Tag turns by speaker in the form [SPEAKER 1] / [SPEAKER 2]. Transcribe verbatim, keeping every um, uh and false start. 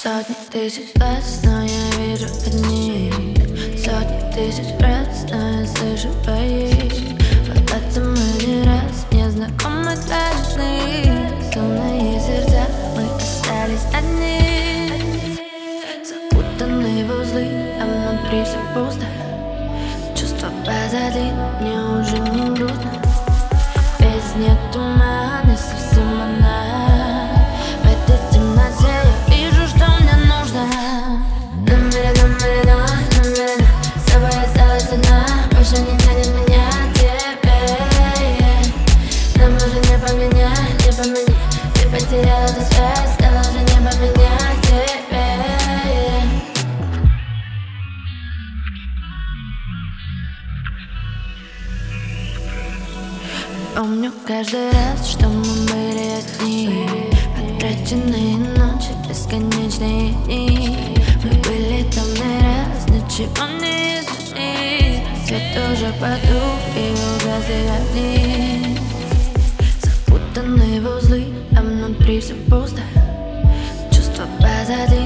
[SPEAKER 1] Сотни тысяч глаз, но я вижу одни. Сотни тысяч раз, но я слышу твои. Вот это мы не раз, мне знакомы твои сны. Сонные сердца, мы остались одни. Запутанные в узлы, а внутри все пусто. Чувства позади, мне уже не грустно. Без нет тумана, совсем одна. В этой темноте я вижу, что мне нужно. Номер, номер, номер, с тобой осталась одна. Больше не тянет меня к тебе. Нам уже не поменять, не поменять. Ты потеряла эту связь, стала уже не поменять к тебе. Помню каждый раз, что мы были одни. Потраченные ночи, бесконечные дни. Мы были там не раз, ничего не изменить. Свет уже потух и угасли огни. Запутанные в узлы, а внутри все пусто. Чувства позади,